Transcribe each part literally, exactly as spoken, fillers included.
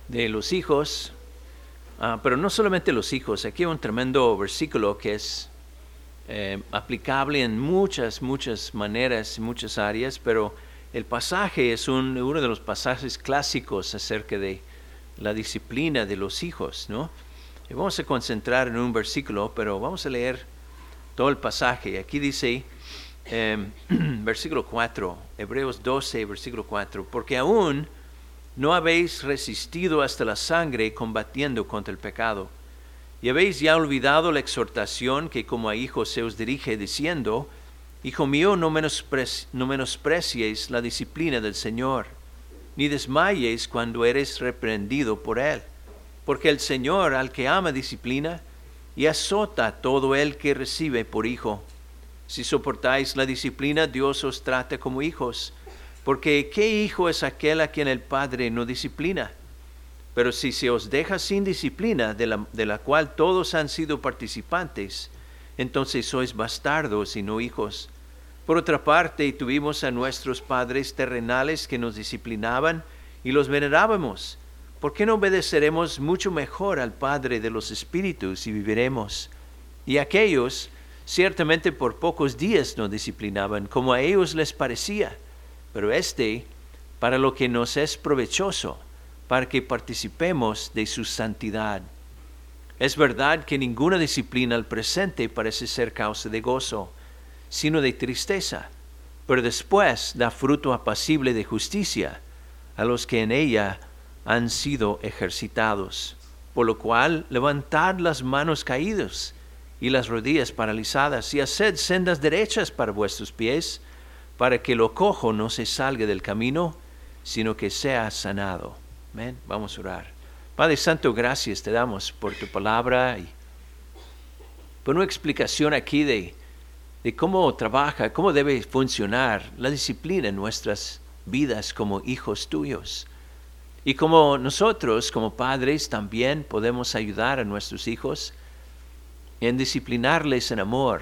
de los hijos, uh, pero no solamente los hijos. Aquí hay un tremendo versículo que es eh, aplicable en muchas, muchas maneras, muchas áreas, pero el pasaje es un, uno de los pasajes clásicos acerca de la disciplina de los hijos, ¿no? Y vamos a concentrar en un versículo, pero vamos a leer todo el pasaje. Aquí dice, eh, versículo cuatro, Hebreos doce, versículo cuatro, porque aún no habéis resistido hasta la sangre combatiendo contra el pecado, y habéis ya olvidado la exhortación que como a hijos se os dirige diciendo, Hijo mío, no, menospre- no menosprecies la disciplina del Señor, ni desmayes cuando eres reprendido por Él, porque el Señor al que ama disciplina y azota a todo el que recibe por hijo. Si soportáis la disciplina, Dios os trata como hijos, porque ¿qué hijo es aquel a quien el Padre no disciplina? Pero si se os deja sin disciplina, de la, de la cual todos han sido participantes, entonces sois bastardos y no hijos. Por otra parte, tuvimos a nuestros padres terrenales que nos disciplinaban y los venerábamos. ¿Por qué no obedeceremos mucho mejor al Padre de los Espíritus y viviremos? Y aquellos, ciertamente por pocos días nos disciplinaban, como a ellos les parecía, pero este, para lo que nos es provechoso, para que participemos de su santidad. Es verdad que ninguna disciplina al presente parece ser causa de gozo, sino de tristeza, pero después da fruto apacible de justicia a los que en ella han sido ejercitados. Por lo cual, levantad las manos caídas y las rodillas paralizadas, y haced sendas derechas para vuestros pies, para que lo cojo no se salga del camino, sino que sea sanado. Amén. Vamos a orar. Padre Santo, gracias te damos por tu palabra y por una explicación aquí de, de cómo trabaja, cómo debe funcionar la disciplina en nuestras vidas como hijos tuyos. Y como nosotros, como padres, también podemos ayudar a nuestros hijos en disciplinarles en amor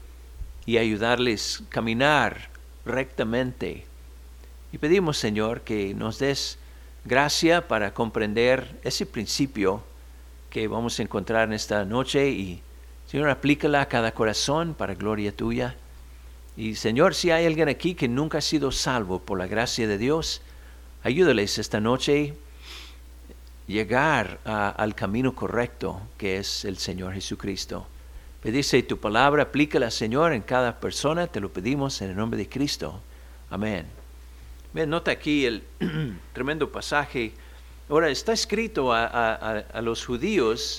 y ayudarles a caminar rectamente. Y pedimos, Señor, que nos des gracia para comprender ese principio que vamos a encontrar en esta noche y, Señor, aplícala a cada corazón para gloria tuya. Y, Señor, si hay alguien aquí que nunca ha sido salvo por la gracia de Dios, ayúdales esta noche a llegar a, al camino correcto que es el Señor Jesucristo. Pediste tu palabra, aplícala, Señor, en cada persona, te lo pedimos en el nombre de Cristo. Amén. Bien, nota aquí el tremendo pasaje. Ahora, está escrito a, a, a los judíos,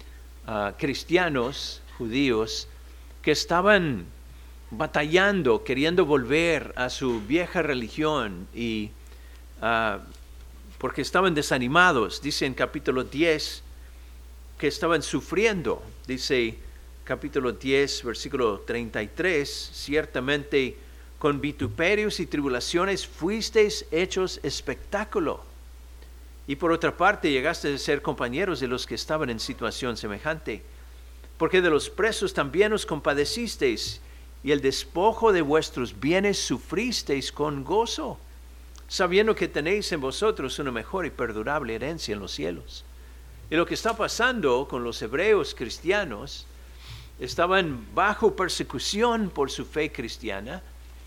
a cristianos judíos, que estaban batallando, queriendo volver a su vieja religión, y uh, porque estaban desanimados. Dice en capítulo diez que estaban sufriendo. Dice capítulo diez, versículo treinta y tres, ciertamente con vituperios y tribulaciones fuisteis hechos espectáculo. Y por otra parte llegaste a ser compañeros de los que estaban en situación semejante. Porque de los presos también os compadecisteis, y el despojo de vuestros bienes sufristeis con gozo, sabiendo que tenéis en vosotros una mejor y perdurable herencia en los cielos. Y lo que está pasando con los hebreos cristianos, estaban bajo persecución por su fe cristiana,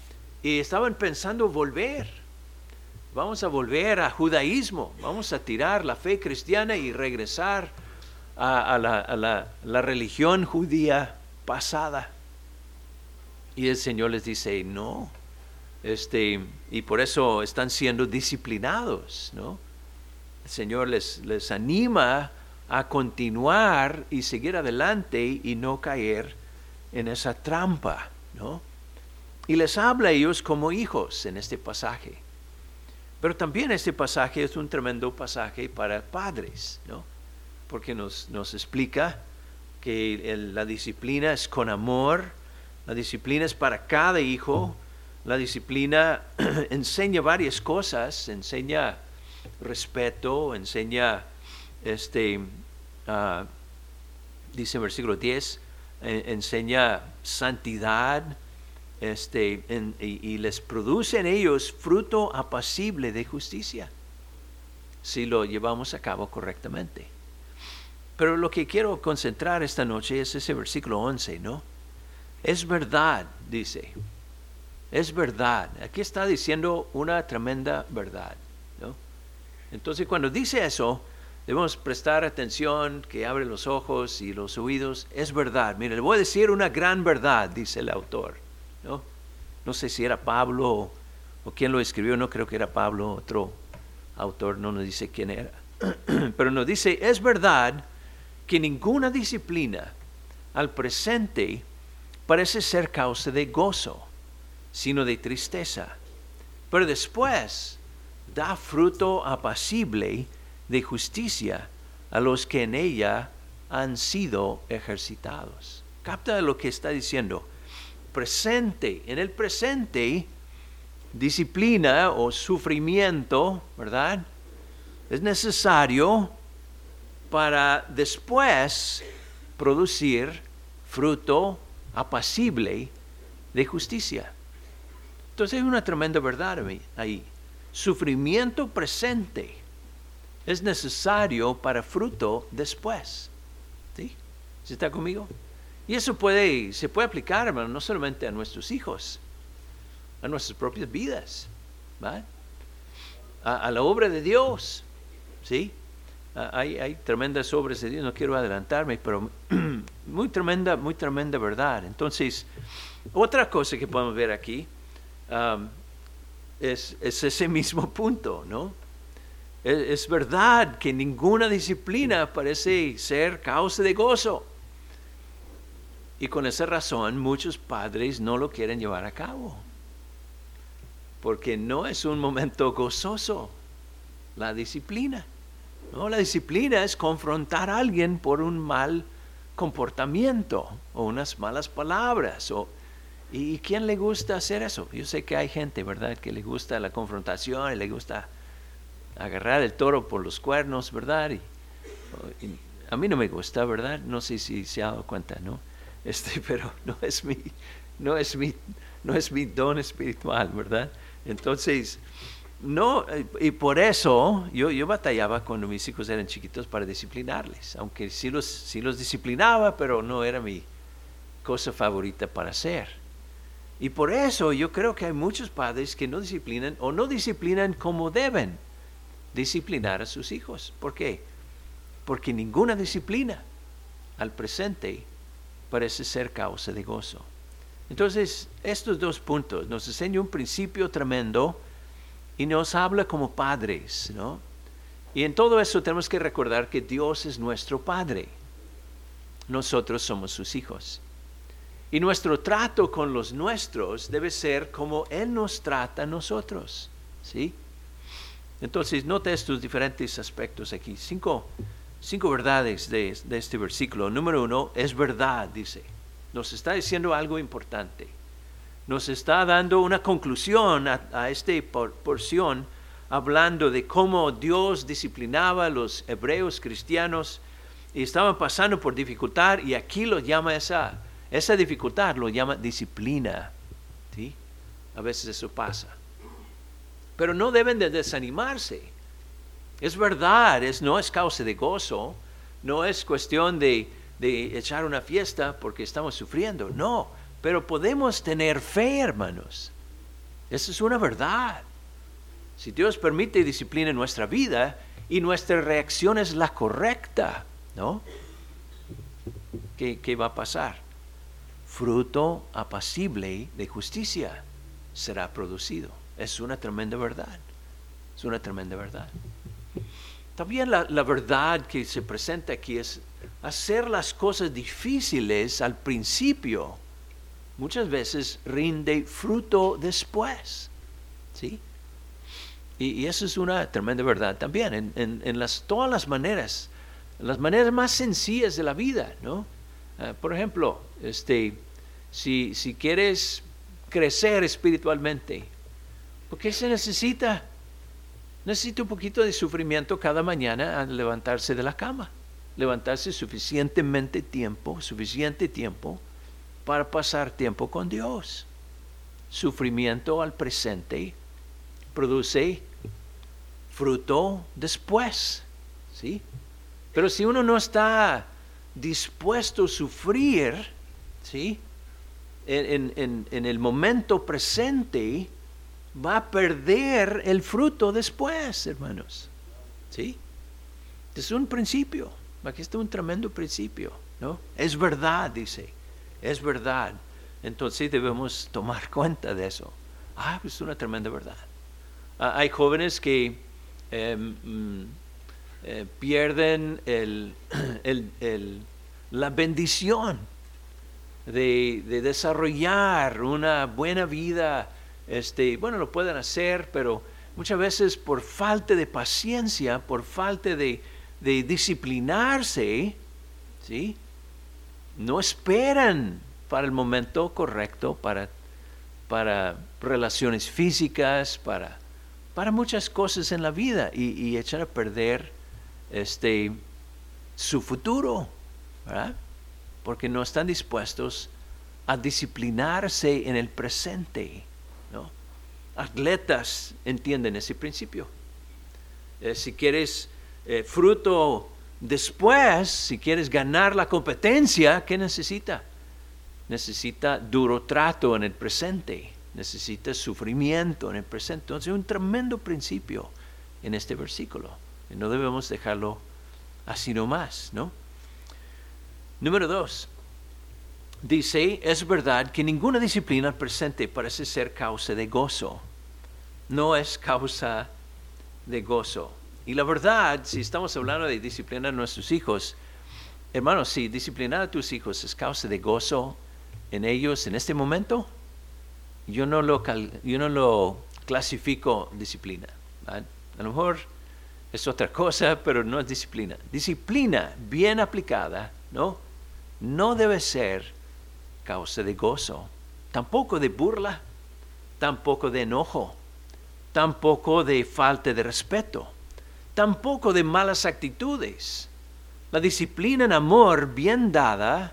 y estaban pensando volver. Vamos a volver a judaísmo, vamos a tirar la fe cristiana y regresar a, a, la, a la, la religión judía pasada. Y el Señor les dice, no, este, y por eso están siendo disciplinados, ¿no? El Señor les, les anima a continuar y seguir adelante y no caer en esa trampa, ¿no? Y les habla a ellos como hijos en este pasaje. Pero también este pasaje es un tremendo pasaje para padres, ¿no? Porque nos, nos explica que el, la disciplina es con amor, la disciplina es para cada hijo, la disciplina enseña varias cosas, enseña respeto, enseña, este, uh, dice en versículo diez, eh, enseña santidad, Este, en, y, y les produce en ellos fruto apacible de justicia. si lo llevamos a cabo correctamente. Pero lo que quiero concentrar esta noche es ese versículo once, ¿no? Es verdad, dice. Es verdad. Aquí está diciendo una tremenda verdad, ¿no? Entonces, cuando dice eso, debemos prestar atención, que abre los ojos y los oídos. Es verdad. Mire, le voy a decir una gran verdad, dice el autor, ¿no? No sé si era Pablo o, o quién lo escribió, no creo que era Pablo, otro autor, no nos dice quién era. Pero nos dice, es verdad que ninguna disciplina al presente parece ser causa de gozo, sino de tristeza. Pero después da fruto apacible de justicia a los que en ella han sido ejercitados. ¿Capta lo que está diciendo? Presente, en el presente, disciplina o sufrimiento, ¿verdad? Es necesario para después producir fruto apacible de justicia. Entonces hay una tremenda verdad ahí. Sufrimiento presente es necesario para fruto después. ¿Sí? ¿Sí está conmigo? Y eso puede, se puede aplicar, hermano, no solamente a nuestros hijos, a nuestras propias vidas, ¿va? A, a la obra de Dios, ¿sí? A, hay, hay tremendas obras de Dios, no quiero adelantarme, pero muy tremenda, muy tremenda verdad. Entonces, otra cosa que podemos ver aquí um, es, es ese mismo punto, ¿no? Es, es verdad que ninguna disciplina parece ser causa de gozo. Y con esa razón muchos padres no lo quieren llevar a cabo. Porque no es un momento gozoso la disciplina. No, la disciplina es confrontar a alguien por un mal comportamiento o unas malas palabras. O, ¿y, ¿Y quién le gusta hacer eso? Yo sé que hay gente, ¿verdad?, que le gusta la confrontación y le gusta agarrar el toro por los cuernos, ¿verdad? Y, y a mí no me gusta, ¿verdad? No sé si se ha dado cuenta, ¿no? Este, pero no es mi, no es mi, no es mi don espiritual, ¿verdad? Entonces, no, y por eso yo, yo batallaba cuando mis hijos eran chiquitos para disciplinarles, aunque sí los, sí los disciplinaba, pero no era mi cosa favorita para hacer. Y por eso yo creo que hay muchos padres que no disciplinan o no disciplinan como deben disciplinar a sus hijos. ¿Por qué? Porque ninguna disciplina al presente parece ser causa de gozo. Entonces, estos dos puntos nos enseñan un principio tremendo y nos habla como padres, ¿no? Y en todo eso tenemos que recordar que Dios es nuestro Padre. Nosotros somos sus hijos. Y nuestro trato con los nuestros debe ser como Él nos trata a nosotros, ¿sí? Entonces, nota estos diferentes aspectos aquí. Cinco Cinco verdades de, de este versículo. Número uno, es verdad, dice. Nos está diciendo algo importante. Nos está dando una conclusión a, a esta por, porción, hablando de cómo Dios disciplinaba a los hebreos cristianos y estaban pasando por dificultad, y aquí lo llama esa, esa dificultad, lo llama disciplina. ¿Sí? A veces eso pasa. Pero no deben de desanimarse. Es verdad, es, no es causa de gozo, no es cuestión de, de echar una fiesta porque estamos sufriendo, no, pero podemos tener fe, hermanos. Esa es una verdad. Si Dios permite disciplina en nuestra vida y nuestra reacción es la correcta, ¿no? ¿Qué, qué va a pasar? Fruto apacible de justicia será producido. Es una tremenda verdad. Es una tremenda verdad. También la, la verdad que se presenta aquí es hacer las cosas difíciles al principio. Muchas veces rinde fruto después, ¿sí? Y, y eso es una tremenda verdad también en, en, en las, todas las maneras, las maneras más sencillas de la vida, ¿no? Uh, por ejemplo, este, si, si quieres crecer espiritualmente, ¿por qué se necesita? Necesita un poquito de sufrimiento cada mañana al levantarse de la cama. Levantarse suficientemente tiempo, suficiente tiempo para pasar tiempo con Dios. Sufrimiento al presente produce fruto después, ¿sí? Pero si uno no está dispuesto a sufrir, ¿sí? En, en, en el momento presente, va a perder el fruto después, hermanos, ¿sí? Es un principio, aquí está un tremendo principio, ¿no? Es verdad, dice, es verdad. Entonces debemos tomar cuenta de eso. Ah, pues es una tremenda verdad. Ah, hay jóvenes que eh, mm, eh, pierden el, el, el, la bendición de, de desarrollar una buena vida. Este, bueno, lo pueden hacer, pero muchas veces por falta de paciencia, por falta de, de disciplinarse, ¿sí? No esperan para el momento correcto, para, para relaciones físicas, para, para muchas cosas en la vida, y, y echan a perder este, su futuro, ¿verdad? Porque no están dispuestos a disciplinarse en el presente, ¿no? Atletas entienden ese principio. Eh, si quieres eh, fruto después, si quieres ganar la competencia, ¿qué necesita? Necesita duro trato en el presente, necesita sufrimiento en el presente. Entonces, un tremendo principio en este versículo. Y no debemos dejarlo así nomás, ¿no? Número dos. Dice, es verdad que ninguna disciplina al presente parece ser causa de gozo. No es causa de gozo. Y la verdad, si estamos hablando de disciplinar a nuestros hijos, hermanos, si disciplinar a tus hijos es causa de gozo en ellos en este momento, yo no lo, yo no lo clasifico disciplina, ¿verdad? A lo mejor es otra cosa, pero no es disciplina. Disciplina bien aplicada, ¿no? No debe ser causa de gozo, tampoco de burla, tampoco de enojo, tampoco de falta de respeto, tampoco de malas actitudes. La disciplina en amor bien dada,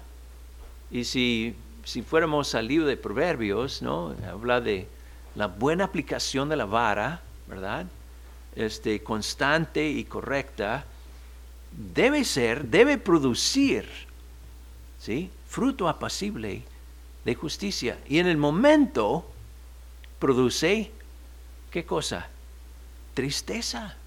y si, si fuéramos al libro de Proverbios, ¿no? Habla de la buena aplicación de la vara, ¿verdad? Este, constante y correcta, debe ser, debe producir, ¿sí? Fruto apacible de justicia. Y en el momento produce, ¿qué cosa? Tristeza.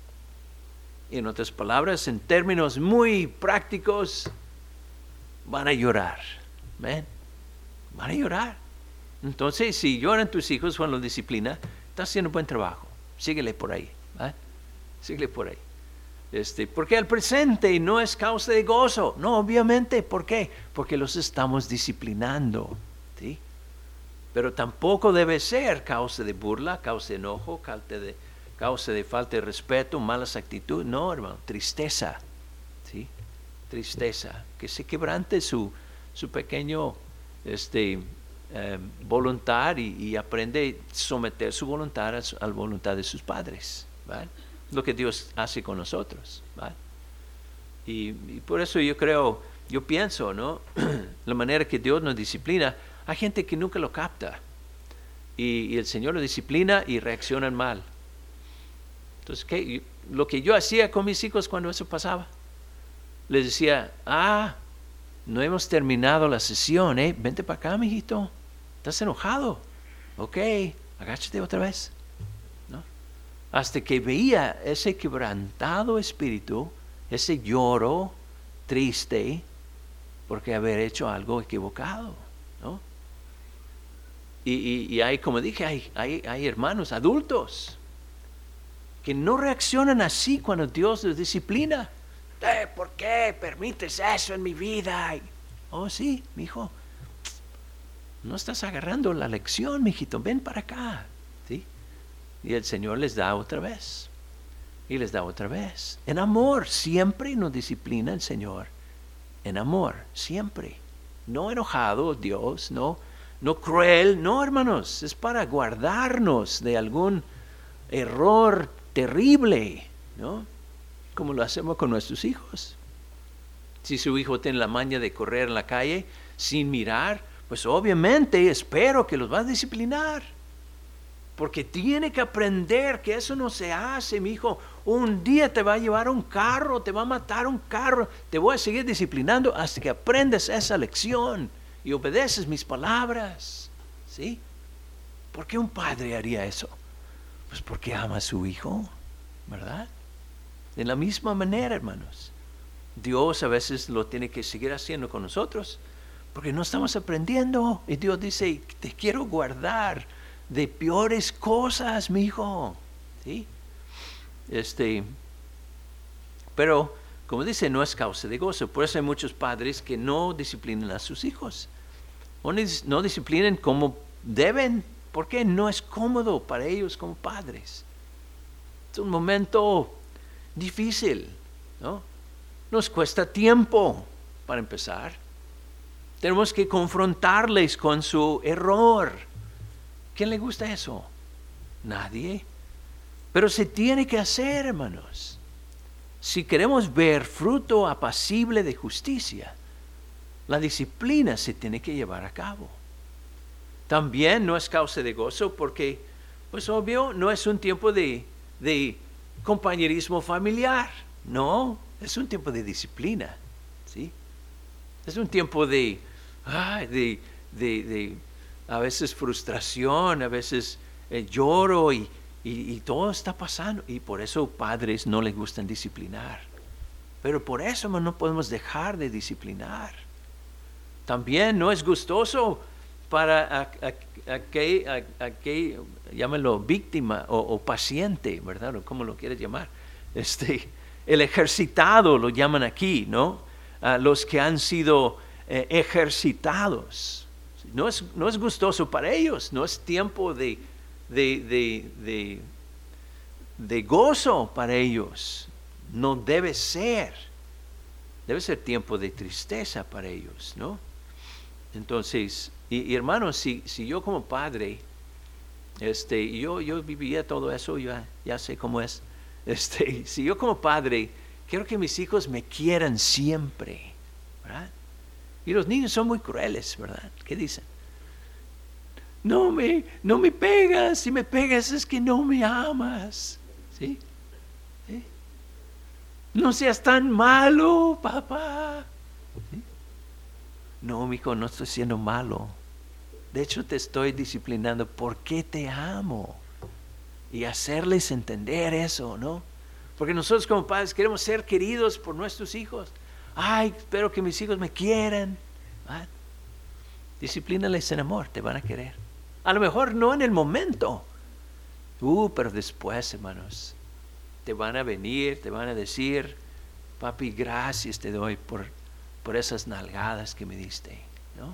Y en otras palabras, en términos muy prácticos, van a llorar. ¿Ven? Van a llorar. Entonces, si lloran tus hijos cuando los disciplina, estás haciendo un buen trabajo. Síguele por ahí. ¿Eh? Síguele por ahí. Este, porque el presente no es causa de gozo. No, obviamente. ¿Por qué? Porque los estamos disciplinando, ¿sí? Pero tampoco debe ser causa de burla, causa de enojo, causa de, causa de falta de respeto, malas actitudes. No, hermano, tristeza, ¿sí? Tristeza. Que se quebrante su, su pequeño este, eh, voluntad y, y aprende a someter su voluntad a, a la voluntad de sus padres, ¿vale? Lo que Dios hace con nosotros, ¿vale? Y, y por eso yo creo, yo pienso, ¿no? La manera que Dios nos disciplina, hay gente que nunca lo capta. Y, y el Señor lo disciplina y reaccionan mal. Entonces, ¿qué? Lo que yo hacía con mis hijos cuando eso pasaba, les decía, ah, no hemos terminado la sesión, ¿eh? Vente para acá, mijito. ¿Estás enojado? Ok, agáchate otra vez. Hasta que veía ese quebrantado espíritu, ese lloro triste, porque haber hecho algo equivocado, ¿no? Y, y, y hay, como dije, hay, hay, hay hermanos adultos que no reaccionan así cuando Dios los disciplina. Eh, ¿Por qué permites eso en mi vida? Oh, sí, mijo, no estás agarrando la lección, mijito, ven para acá, ¿sí? Y el Señor les da otra vez. Y les da otra vez. En amor, siempre nos disciplina el Señor. En amor, siempre. No enojado, Dios, no, no cruel, no, hermanos. Es para guardarnos de algún error terrible, ¿no? Como lo hacemos con nuestros hijos. Si su hijo tiene la maña de correr en la calle sin mirar, pues obviamente espero que los va a disciplinar. Porque tiene que aprender que eso no se hace, mi hijo. Un día te va a llevar un carro, te va a matar un carro. Te voy a seguir disciplinando hasta que aprendes esa lección y obedeces mis palabras. ¿Sí? ¿Por qué un padre haría eso? Pues porque ama a su hijo, ¿verdad? De la misma manera, hermanos. Dios a veces lo tiene que seguir haciendo con nosotros porque no estamos aprendiendo. Y Dios dice, te quiero guardar de peores cosas, mi hijo. ¿Sí? Este, pero, como dice, no es causa de gozo. Por eso hay muchos padres que no disciplinan a sus hijos. O no disciplinan como deben, porque no es cómodo para ellos como padres. Es un momento difícil, ¿no? Nos cuesta tiempo para empezar. Tenemos que confrontarles con su error. ¿Quién le gusta eso? Nadie. Pero se tiene que hacer, hermanos. Si queremos ver fruto apacible de justicia, la disciplina se tiene que llevar a cabo. También no es causa de gozo porque, pues obvio, no es un tiempo de, de compañerismo familiar. No, es un tiempo de disciplina. ¿Sí? Es un tiempo de, ay, de, de, de a veces frustración, a veces eh, lloro y, y, y todo está pasando. Y por eso padres no les gustan disciplinar. Pero por eso no podemos dejar de disciplinar. También no es gustoso para aquel, llámalo víctima o, o paciente, ¿verdad? O como lo quieres llamar. Este, el ejercitado lo llaman aquí, ¿no? Uh, los que han sido eh, ejercitados. No es, no es gustoso para ellos, no es tiempo de, de, de, de, de gozo para ellos. No debe ser. Debe ser tiempo de tristeza para ellos, ¿no? Entonces, y, y hermanos, si, si yo como padre, este, yo, yo vivía todo eso, ya, ya sé cómo es. Este, si yo como padre quiero que mis hijos me quieran siempre, ¿verdad? Y los niños son muy crueles, ¿verdad? ¿Qué dicen? No me, no me pegas, si me pegas es que no me amas, ¿sí? ¿Sí? No seas tan malo, papá. ¿Sí? No, mijo, no estoy siendo malo. De hecho, te estoy disciplinando porque te amo. Y hacerles entender eso, ¿no? Porque nosotros como padres queremos ser queridos por nuestros hijos. Ay, espero que mis hijos me quieran. ¿Ah? Disciplínales en amor, te van a querer. A lo mejor no en el momento. Uh, pero después, hermanos, te van a venir, te van a decir, papi, gracias te doy por, por esas nalgadas que me diste, ¿no?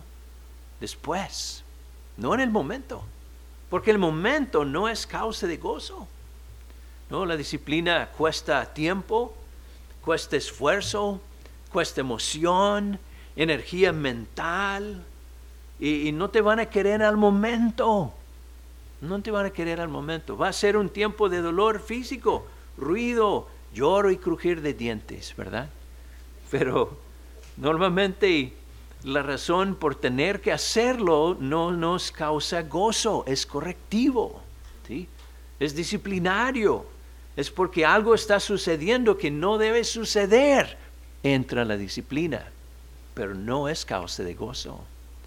Después, no en el momento. Porque el momento no es causa de gozo. No, la disciplina cuesta tiempo, cuesta esfuerzo, cuesta emoción, energía mental. Y, y no te van a querer al momento. No te van a querer al momento. Va a ser un tiempo de dolor físico, ruido, lloro y crujir de dientes, ¿verdad? Pero normalmente la razón por tener que hacerlo no nos causa gozo, es correctivo, ¿sí? Es disciplinario, es porque algo está sucediendo que no debe suceder. Entra la disciplina, pero no es causa de gozo.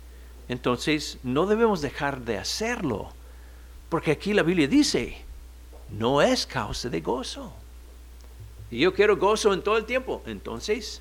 Entonces no debemos dejar de hacerlo, porque aquí la Biblia dice, no es causa de gozo. Y yo quiero gozo en todo el tiempo, entonces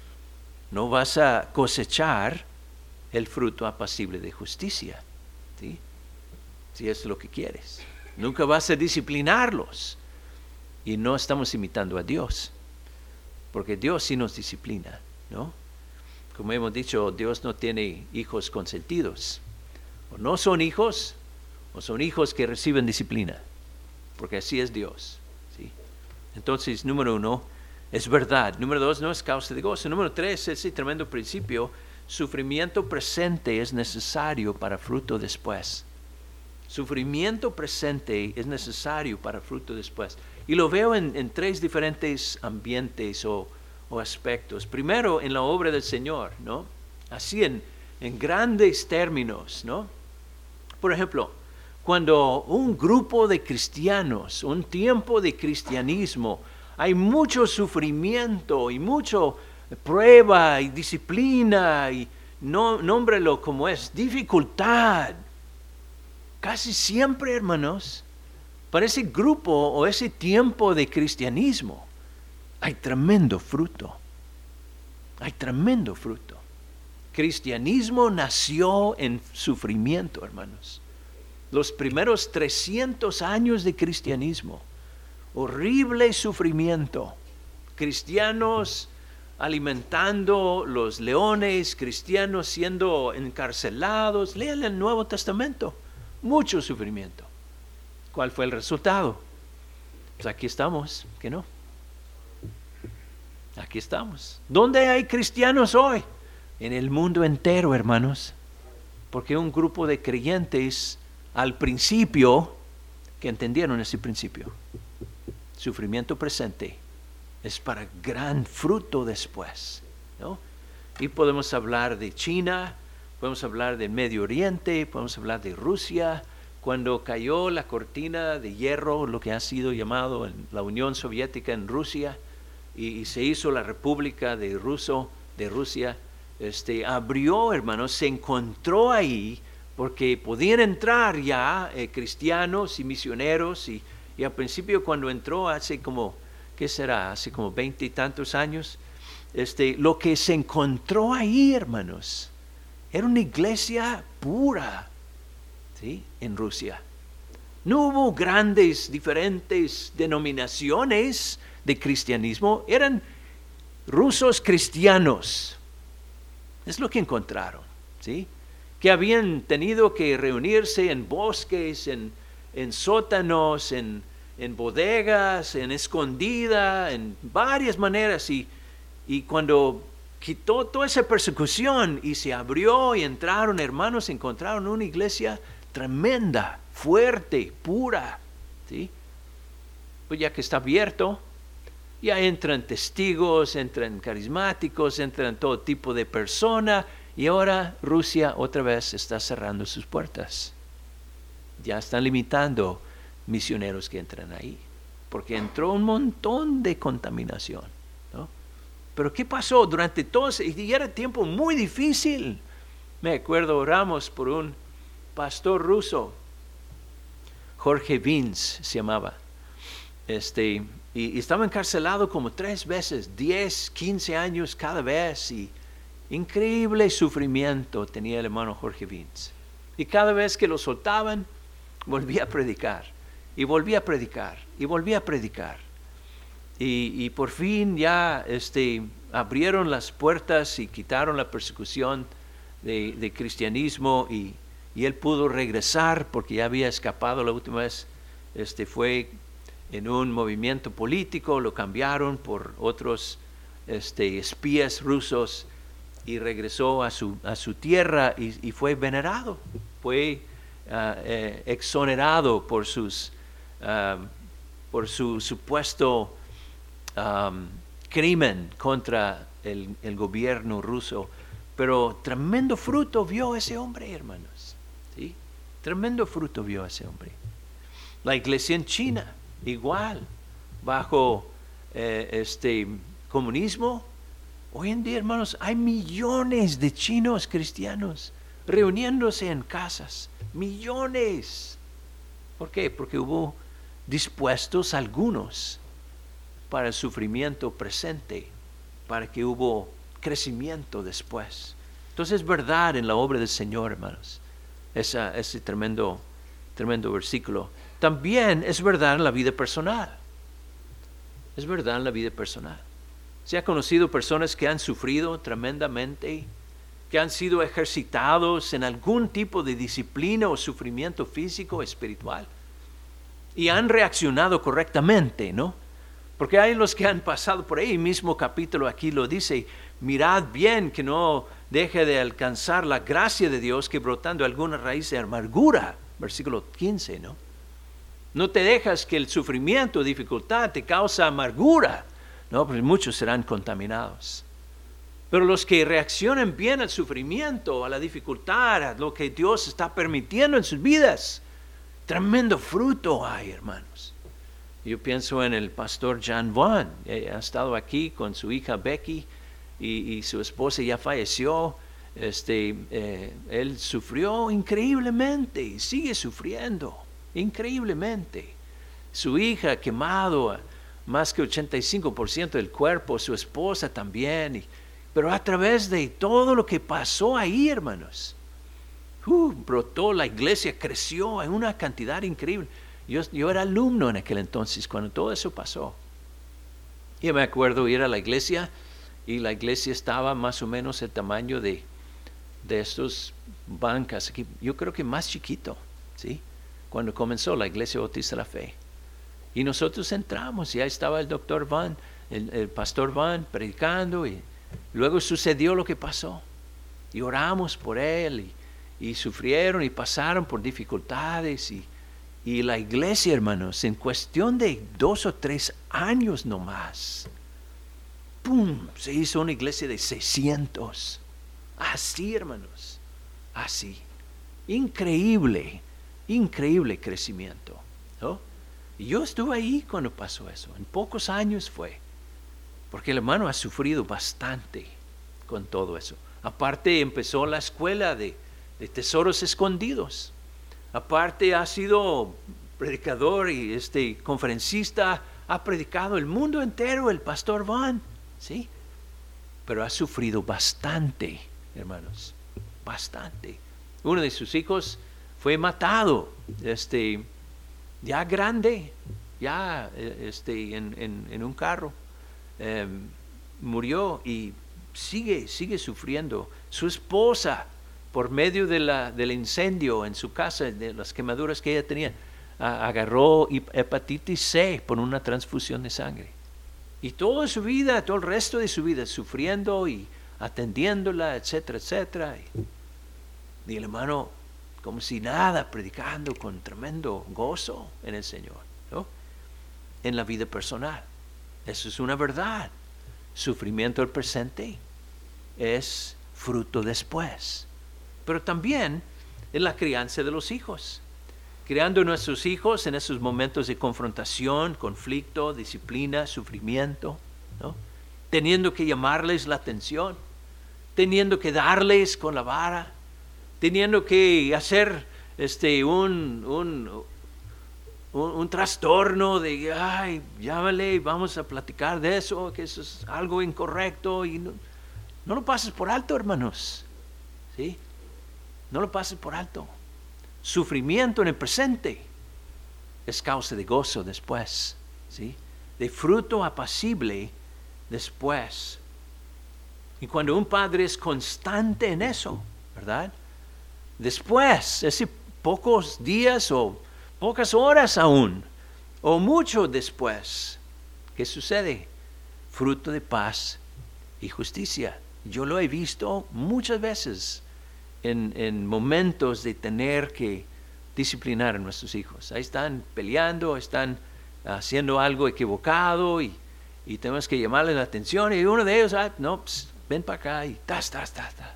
no vas a cosechar el fruto apacible de justicia, ¿sí? Si es lo que quieres. Nunca vas a disciplinarlos. Y no estamos imitando a Dios, porque Dios sí nos disciplina, ¿no? Como hemos dicho, Dios no tiene hijos consentidos. O no son hijos, o son hijos que reciben disciplina, porque así es Dios, ¿sí? Entonces, número uno, es verdad. Número dos, no es causa de gozo. Número tres, ese tremendo principio, sufrimiento presente es necesario para fruto después. Sufrimiento presente es necesario para fruto después. Y lo veo en, en tres diferentes ambientes o, o aspectos. Primero, en la obra del Señor, ¿no? Así en, en grandes términos, ¿no? Por ejemplo, cuando un grupo de cristianos, un tiempo de cristianismo, hay mucho sufrimiento y mucho prueba y disciplina y no, nómbrelo como es, dificultad. Casi siempre, hermanos, para ese grupo o ese tiempo de cristianismo, hay tremendo fruto. Hay tremendo fruto. Cristianismo nació en sufrimiento, hermanos. Los primeros trescientos años de cristianismo, horrible sufrimiento. Cristianos alimentando los leones, cristianos siendo encarcelados. Lean el Nuevo Testamento, mucho sufrimiento. ¿Cuál fue el resultado? Pues aquí estamos, ¿que no? Aquí estamos. ¿Dónde hay cristianos hoy? En el mundo entero, hermanos. Porque un grupo de creyentes al principio, que entendieron ese principio, sufrimiento presente es para gran fruto después, ¿no? Y podemos hablar de China, podemos hablar del Medio Oriente, podemos hablar de Rusia. Cuando cayó la cortina de hierro, lo que ha sido llamado la Unión Soviética en Rusia, y, y se hizo la República de, Ruso, de Rusia, este, abrió, hermanos, se encontró ahí, porque podían entrar ya eh, cristianos y misioneros, y, y al principio cuando entró hace como, ¿qué será? Hace como veinte y tantos años, este, lo que se encontró ahí, hermanos, era una iglesia pura, ¿sí? En Rusia. No hubo grandes, diferentes denominaciones de cristianismo, eran rusos cristianos. Es lo que encontraron, ¿sí? Que habían tenido que reunirse en bosques, en, en sótanos, en, en bodegas, en escondida, en varias maneras. Y, y cuando quitó toda esa persecución y se abrió y entraron hermanos, encontraron una iglesia tremenda, fuerte, pura, ¿sí? Pues ya que está abierto, ya entran testigos, entran carismáticos, entran todo tipo de personas. Y ahora Rusia otra vez está cerrando sus puertas. Ya están limitando misioneros que entran ahí, porque entró un montón de contaminación, ¿no? Pero ¿qué pasó durante todo ese? Y era tiempo muy difícil. Me acuerdo, oramos por un pastor ruso, Jorge Vince se llamaba, este, y, y estaba encarcelado como tres veces, diez, quince años cada vez, y increíble sufrimiento tenía el hermano Jorge Vince. Y cada vez que lo soltaban, volvía a predicar, y volvía a predicar, y volvía a predicar. Y, y por fin ya este, abrieron las puertas y quitaron la persecución de, de cristianismo, y, y él pudo regresar porque ya había escapado la última vez. Este, fue en un movimiento político, lo cambiaron por otros este, espías rusos, y regresó a su, a su tierra y, y fue venerado, fue uh, eh, exonerado por, sus, uh, por su supuesto um, crimen contra el, el gobierno ruso. Pero tremendo fruto vio ese hombre, hermanos, ¿sí? Tremendo fruto vio ese hombre. La iglesia en China, igual, bajo eh, este comunismo. Hoy en día, hermanos, hay millones de chinos cristianos reuniéndose en casas. Millones. ¿Por qué? Porque hubo dispuestos algunos para el sufrimiento presente, para que hubo crecimiento después. Entonces es verdad en la obra del Señor, hermanos, esa, ese tremendo, tremendo versículo. También es verdad en la vida personal. Es verdad en la vida personal. Se ha conocido personas que han sufrido tremendamente, que han sido ejercitados en algún tipo de disciplina o sufrimiento físico o espiritual, y han reaccionado correctamente, ¿no? Porque hay los que han pasado por ahí, mismo capítulo aquí lo dice, mirad bien que no deje de alcanzar la gracia de Dios, que brotando alguna raíz de amargura, versículo quince, ¿no? No te dejas que el sufrimiento, dificultad te causa amargura, no, porque muchos serán contaminados. Pero los que reaccionan bien al sufrimiento, a la dificultad, a lo que Dios está permitiendo en sus vidas, tremendo fruto hay, hermanos. Yo pienso en el pastor John Vaughn. Ha estado aquí con su hija Becky y, y su esposa ya falleció. Este, eh, él sufrió increíblemente y sigue sufriendo increíblemente. Su hija quemado más que ochenta y cinco por ciento del cuerpo, su esposa también. Y, pero a través de todo lo que pasó ahí, hermanos, uh, brotó, la iglesia creció en una cantidad increíble. Yo, yo era alumno en aquel entonces cuando todo eso pasó. Yo me acuerdo ir a la iglesia y la iglesia estaba más o menos el tamaño de, de estos bancas aquí. Yo creo que más chiquito, ¿sí? Cuando comenzó la Iglesia Bautista de la Fe. Y nosotros entramos y ahí estaba el doctor Vaughn, el, el pastor Vaughn predicando, y luego sucedió lo que pasó. Y oramos por él y, y sufrieron y pasaron por dificultades y, y la iglesia, hermanos, en cuestión de dos o tres años nomás, ¡pum!, se hizo una iglesia de seiscientos. Así, hermanos, así. Increíble, increíble crecimiento, ¿no? Y yo estuve ahí cuando pasó eso. En pocos años fue. Porque el hermano ha sufrido bastante con todo eso. Aparte empezó la escuela de, de tesoros escondidos. Aparte ha sido predicador y este conferencista. Ha predicado el mundo entero el pastor Vaughn, ¿sí? Pero ha sufrido bastante, hermanos. Bastante. Uno de sus hijos fue matado, este... ya grande, ya este, en, en, en un carro, eh, murió y sigue, sigue sufriendo. Su esposa, por medio de la, del incendio en su casa, de las quemaduras que ella tenía, a, agarró hepatitis C por una transfusión de sangre. Y toda su vida, todo el resto de su vida, sufriendo y atendiéndola, etcétera, etcétera. Y, y el hermano, como si nada, predicando con tremendo gozo en el Señor, ¿no? En la vida personal. Eso es una verdad. Sufrimiento del presente es fruto después. Pero también en la crianza de los hijos. Criando a nuestros hijos en esos momentos de confrontación, conflicto, disciplina, sufrimiento, ¿no? Teniendo que llamarles la atención, teniendo que darles con la vara, teniendo que hacer este un, un, un, un trastorno de, ay, llámale, vamos a platicar de eso, que eso es algo incorrecto. Y no, no lo pases por alto, hermanos, ¿sí? No lo pases por alto. Sufrimiento en el presente es causa de gozo después, ¿sí? De fruto apacible después. Y cuando un padre es constante en eso, ¿verdad? Después, ese pocos días o pocas horas aún, o mucho después, ¿qué sucede? Fruto de paz y justicia. Yo lo he visto muchas veces en, en momentos de tener que disciplinar a nuestros hijos. Ahí están peleando, están haciendo algo equivocado y, y tenemos que llamarles la atención. Y uno de ellos, ah, no, pss, ven para acá y tas, tas, tas, tas.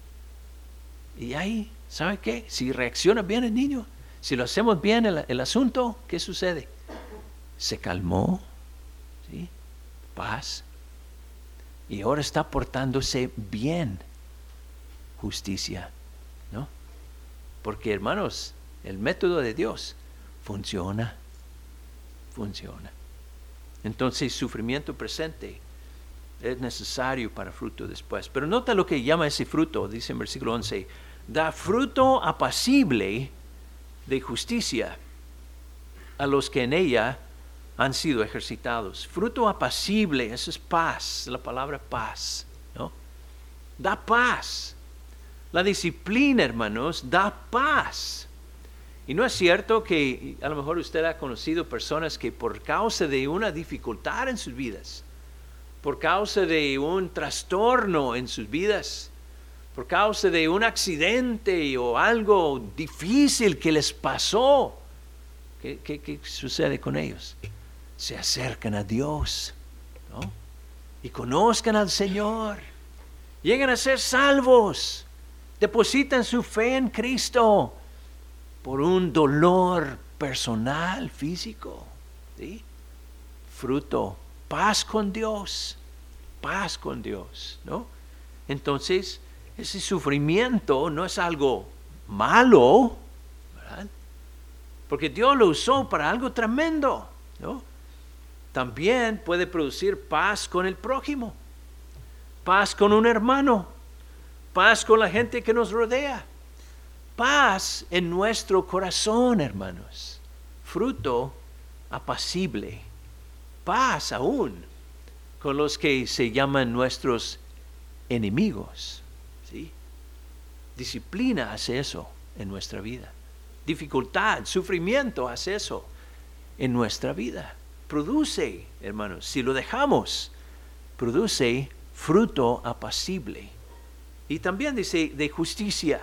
Y ahí, ¿sabe qué? Si reacciona bien el niño, si lo hacemos bien el, el asunto, ¿qué sucede? Se calmó, ¿sí? Paz. Y ahora está portándose bien. Justicia, ¿no? Porque, hermanos, el método de Dios funciona. Funciona. Entonces, sufrimiento presente es necesario para fruto después. Pero nota lo que llama ese fruto, dice en versículo once. Da fruto apacible de justicia a los que en ella han sido ejercitados. Fruto apacible, eso es paz, la palabra paz, ¿no? Da paz. La disciplina, hermanos, da paz. Y no es cierto que a lo mejor usted ha conocido personas que por causa de una dificultad en sus vidas, por causa de un trastorno en sus vidas, por causa de un accidente o algo difícil que les pasó, ¿qué, qué, qué sucede con ellos? Se acercan a Dios, ¿no? Y conozcan al Señor, llegan a ser salvos, depositan su fe en Cristo por un dolor personal, físico, ¿sí? Fruto, paz con Dios, paz con Dios, ¿no? Entonces, ese sufrimiento no es algo malo, ¿verdad? Porque Dios lo usó para algo tremendo, ¿no? También puede producir paz con el prójimo, paz con un hermano, paz con la gente que nos rodea, paz en nuestro corazón, hermanos, fruto apacible, paz aún con los que se llaman nuestros enemigos, ¿sí? Disciplina hace eso en nuestra vida. Dificultad, sufrimiento hace eso en nuestra vida. Produce, hermanos, si lo dejamos, produce fruto apacible. Y también dice de justicia.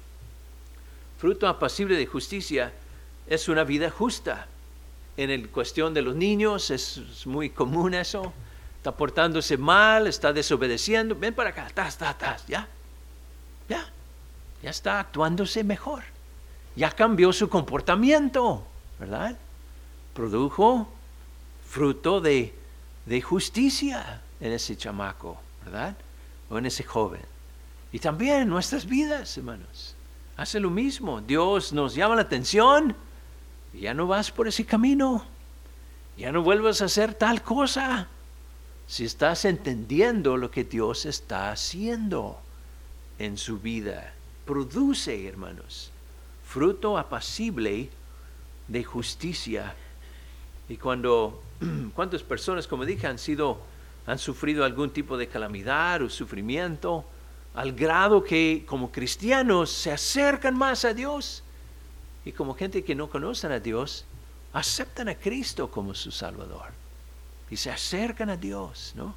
Fruto apacible de justicia es una vida justa. En el cuestión de los niños es, es muy común eso. Está portándose mal, está desobedeciendo. Ven para acá, tas, tas, tas, ya, ya, ya está actuándose mejor. Ya cambió su comportamiento, ¿verdad? Produjo fruto de, de justicia en ese chamaco, ¿verdad? O en ese joven. Y también en nuestras vidas, hermanos. Hace lo mismo. Dios nos llama la atención. Y ya no vas por ese camino. Ya no vuelvas a hacer tal cosa. Si estás entendiendo lo que Dios está haciendo en su vida. Produce, hermanos, fruto apacible de justicia. Y cuando, ¿cuántas personas, como dije, han sido, han sufrido algún tipo de calamidad o sufrimiento, al grado que como cristianos se acercan más a Dios? Y como gente que no conocen a Dios, aceptan a Cristo como su Salvador. Y se acercan a Dios, ¿no?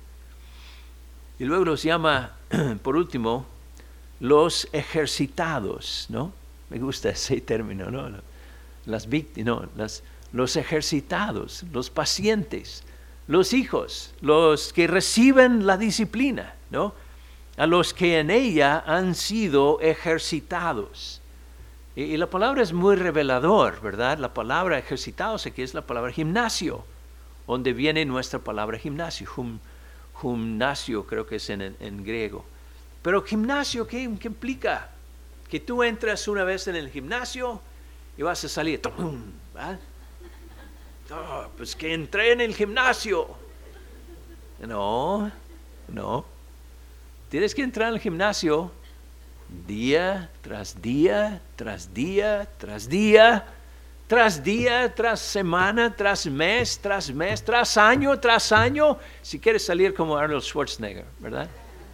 Y luego los llama, por último, los ejercitados, ¿no? Me gusta ese término, ¿no? Las víctimas, no, las, los ejercitados, los pacientes, los hijos, los que reciben la disciplina, ¿no? A los que en ella han sido ejercitados. Y, y la palabra es muy revelador, ¿verdad? La palabra ejercitados aquí es la palabra gimnasio, donde viene nuestra palabra gimnasio, hum, gimnasio creo que es en, en, en griego. Pero gimnasio, ¿qué, ¿qué implica? Que tú entras una vez en el gimnasio y vas a salir. ¿Verdad? Oh, pues que entré en el gimnasio. No, no. Tienes que entrar al gimnasio día tras día, tras día, tras día, tras día, tras semana, tras mes, tras mes, tras año, tras año, si quieres salir como Arnold Schwarzenegger, ¿verdad?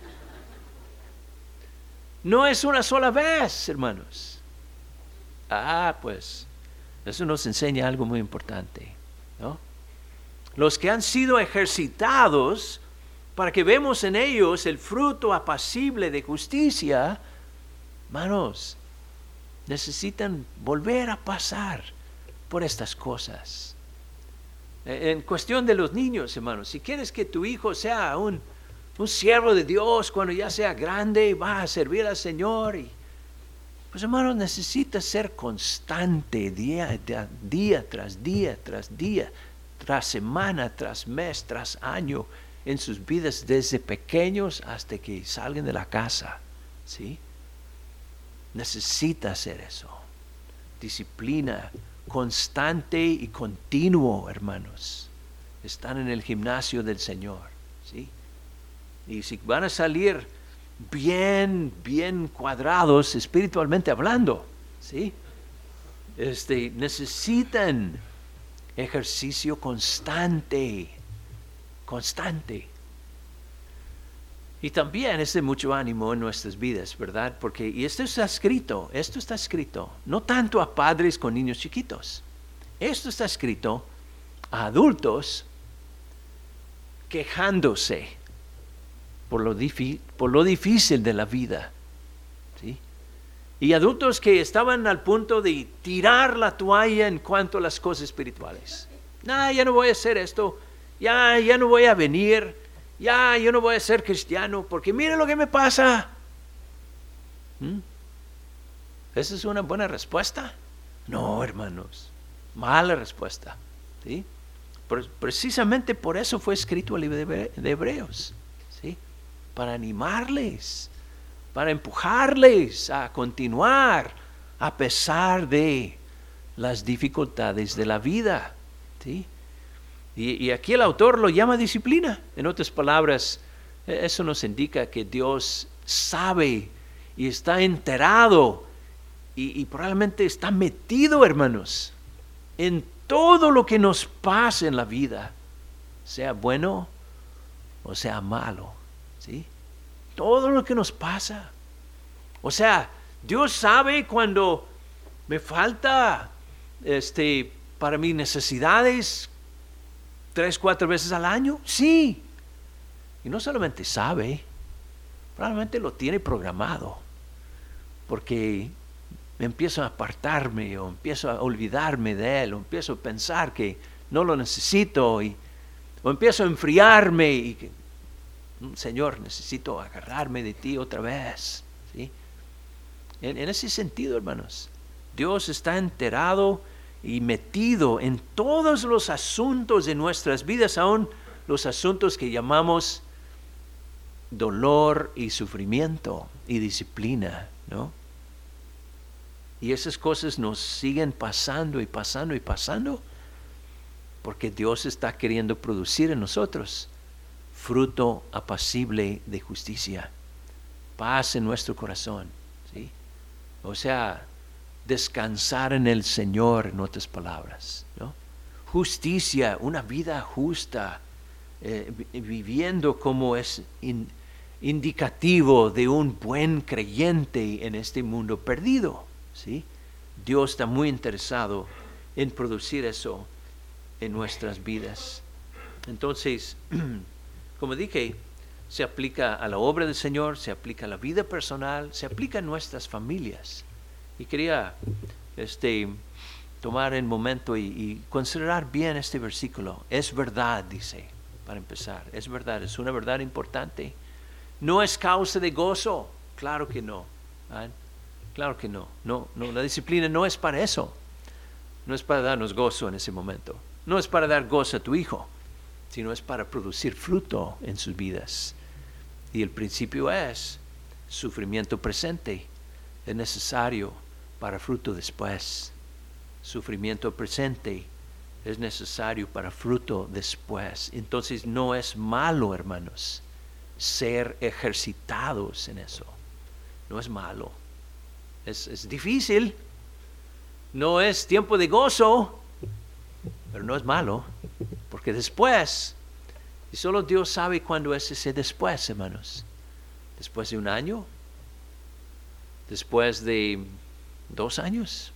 No es una sola vez, hermanos. Ah, pues, eso nos enseña algo muy importante, ¿no? Los que han sido ejercitados para que vemos en ellos el fruto apacible de justicia, hermanos, necesitan volver a pasar por estas cosas. En cuestión de los niños, hermanos, si quieres que tu hijo sea un, un siervo de Dios cuando ya sea grande y va a servir al Señor, y, pues hermanos, necesita ser constante día, día, día tras día, tras día, tras semana, tras mes, tras año, en sus vidas desde pequeños hasta que salgan de la casa, ¿sí? Necesita hacer eso. Disciplina constante y continuo, hermanos. Están en el gimnasio del Señor, ¿sí? Y si van a salir bien, bien cuadrados espiritualmente hablando, ¿sí? Este, necesitan ejercicio constante, constante. Y también es de mucho ánimo en nuestras vidas, ¿verdad? Porque, y esto está escrito, esto está escrito, no tanto a padres con niños chiquitos. Esto está escrito a adultos quejándose por lo, difi- por lo difícil de la vida, ¿sí? Y adultos que estaban al punto de tirar la toalla en cuanto a las cosas espirituales. No, ya no voy a hacer esto, ya, ya no voy a venir, ya, yo no voy a ser cristiano, porque mire lo que me pasa. ¿Mm? ¿Esa es una buena respuesta? No, hermanos, mala respuesta. ¿Sí? Precisamente por eso fue escrito el libro de Hebreos, ¿sí? Para animarles, para empujarles a continuar a pesar de las dificultades de la vida, ¿sí? Y, y aquí el autor lo llama disciplina. En otras palabras, eso nos indica que Dios sabe y está enterado y, y probablemente está metido, hermanos, en todo lo que nos pasa en la vida, sea bueno o sea malo, ¿sí? Todo lo que nos pasa. O sea, Dios sabe cuando me falta este, para mis necesidades tres, cuatro veces al año. Sí. Y no solamente sabe, probablemente lo tiene programado, porque empiezo a apartarme o empiezo a olvidarme de Él, o empiezo a pensar que no lo necesito, y, o empiezo a enfriarme y que, Señor, necesito agarrarme de ti otra vez, ¿sí? En, en ese sentido, hermanos, Dios está enterado y metido en todos los asuntos de nuestras vidas, aún los asuntos que llamamos dolor y sufrimiento y disciplina, ¿no? Y esas cosas nos siguen pasando y pasando y pasando porque Dios está queriendo producir en nosotros fruto apacible de justicia, paz en nuestro corazón, ¿sí? O sea, descansar en el Señor, en otras palabras, ¿no? Justicia, una vida justa, eh, viviendo como es in, indicativo de un buen creyente en este mundo perdido, ¿sí? Dios está muy interesado en producir eso en nuestras vidas. Entonces, como dije, se aplica a la obra del Señor, se aplica a la vida personal, se aplica a nuestras familias. Y quería este, tomar el momento y, y considerar bien este versículo. Es verdad, dice, para empezar, es verdad, es una verdad importante. No es causa de gozo, claro que no, ¿eh? Claro que no. no, no, la disciplina no es para eso, no es para darnos gozo en ese momento, no es para dar gozo a tu hijo, sino es para producir fruto en sus vidas. Y el principio es sufrimiento presente, es necesario para fruto después. Sufrimiento presente es necesario para fruto después. Entonces no es malo, hermanos, ser ejercitados en eso. No es malo. Es, es difícil. No es tiempo de gozo, pero no es malo. Porque después, y solo Dios sabe cuándo es ese después, hermanos. Después de un año, después de dos años,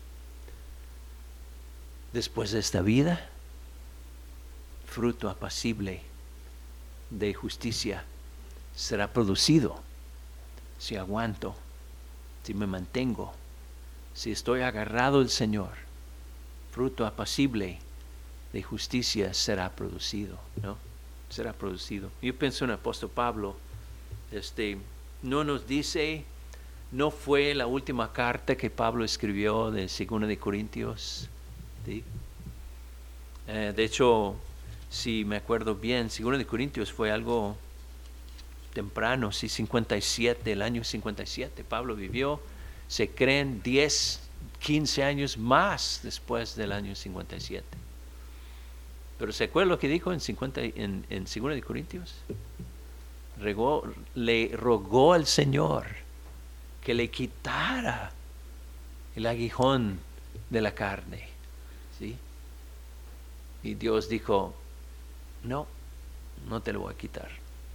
después de esta vida, fruto apacible de justicia será producido si aguanto, si me mantengo, si estoy agarrado al Señor. Fruto apacible de justicia será producido, ¿no? Será producido. Yo pienso en el apóstol Pablo, este, no nos dice, no fue la última carta que Pablo escribió de Segunda de Corintios, ¿sí? Eh, de hecho, si me acuerdo bien, Segunda de Corintios fue algo temprano, sí, cincuenta y siete, el año cincuenta y siete. Pablo vivió, se creen, diez, quince años más después del año cincuenta y siete. Pero ¿se acuerda lo que dijo en, cincuenta, en, en Segunda de Corintios? Regó, le rogó al Señor que le quitara el aguijón de la carne, ¿sí? Y Dios dijo, no, no te lo voy a quitar.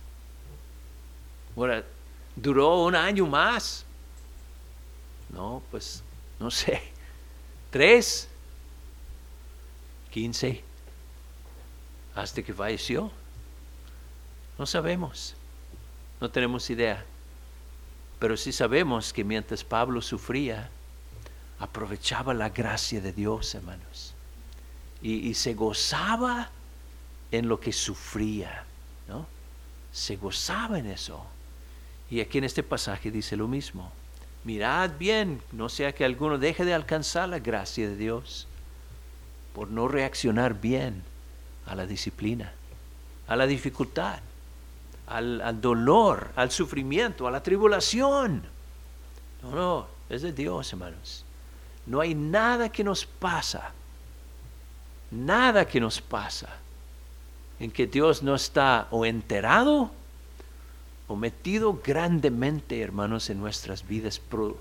Ahora, duró un año más. No, pues, no sé, tres, quince, hasta que falleció. No sabemos, no tenemos idea. Pero sí sabemos que mientras Pablo sufría, aprovechaba la gracia de Dios, hermanos. Y, y se gozaba en lo que sufría, ¿no? Se gozaba en eso. Y aquí en este pasaje dice lo mismo. mirad bien, no sea que alguno deje de alcanzar la gracia de Dios por no reaccionar bien a la disciplina, a la dificultad, al, al dolor, al sufrimiento, a la tribulación. No, no, es de Dios, hermanos. No hay nada que nos pasa, nada que nos pasa, en que Dios no está o enterado o metido grandemente, hermanos, en nuestras vidas, pro,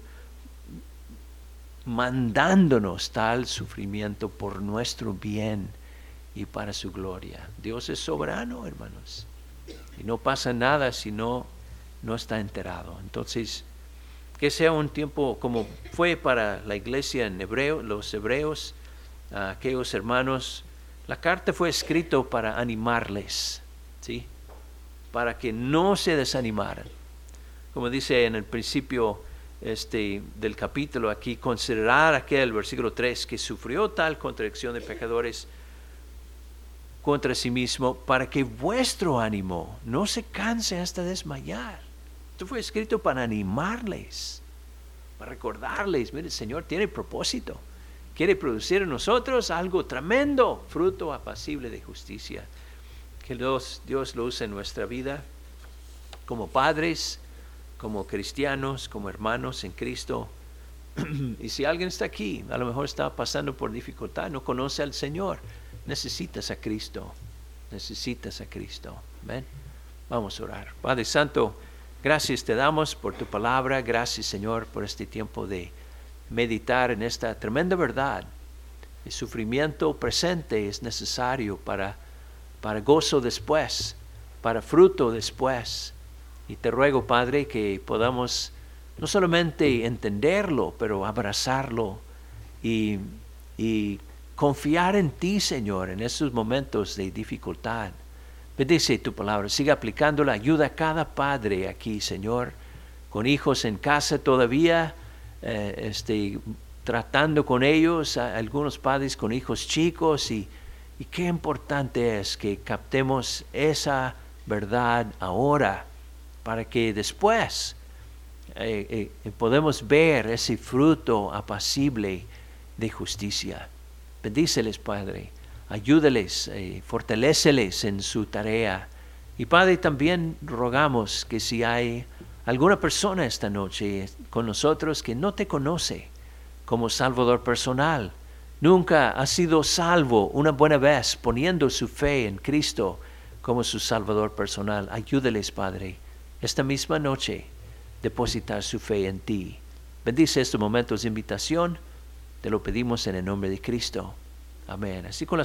mandándonos tal sufrimiento por nuestro bien y para su gloria. Dios es soberano, hermanos, y no pasa nada si no, no está enterado. Entonces, que sea un tiempo como fue para la iglesia en hebreo, los hebreos, a aquellos hermanos. La carta fue escrita para animarles, ¿sí? Para que no se desanimaran. Como dice en el principio este, del capítulo aquí, considerar aquel versículo tres, que sufrió tal contradicción de pecadores contra sí mismo, para que vuestro ánimo no se canse hasta desmayar. Esto fue escrito para animarles, para recordarles, mire, el Señor tiene propósito. Quiere producir en nosotros algo tremendo, fruto apacible de justicia. Que Dios, Dios lo use en nuestra vida como padres, como cristianos, como hermanos en Cristo. Y si alguien está aquí, a lo mejor está pasando por dificultad, no conoce al Señor, necesitas a Cristo, necesitas a Cristo. ¿Ven? Vamos a orar. Padre Santo, gracias te damos por tu palabra, gracias Señor por este tiempo de meditar en esta tremenda verdad. El sufrimiento presente es necesario para, para gozo después, para fruto después. Y te ruego, Padre, que podamos no solamente entenderlo, pero abrazarlo y, y confiar en ti, Señor, en esos momentos de dificultad. Bendice tu palabra, siga aplicándola, ayuda a cada padre aquí, Señor, con hijos en casa todavía, eh, este, tratando con ellos, a algunos padres con hijos chicos, y, y qué importante es que captemos esa verdad ahora, para que después eh, eh, podemos ver ese fruto apacible de justicia. Bendíceles, Padre. Ayúdales, eh, fortaléceles en su tarea. Y Padre, también rogamos que si hay alguna persona esta noche con nosotros que no te conoce como Salvador personal, nunca ha sido salvo una buena vez poniendo su fe en Cristo como su Salvador personal, ayúdales, Padre, esta misma noche depositar su fe en ti. Bendice estos momentos de invitación, te lo pedimos en el nombre de Cristo. Amén. Así con las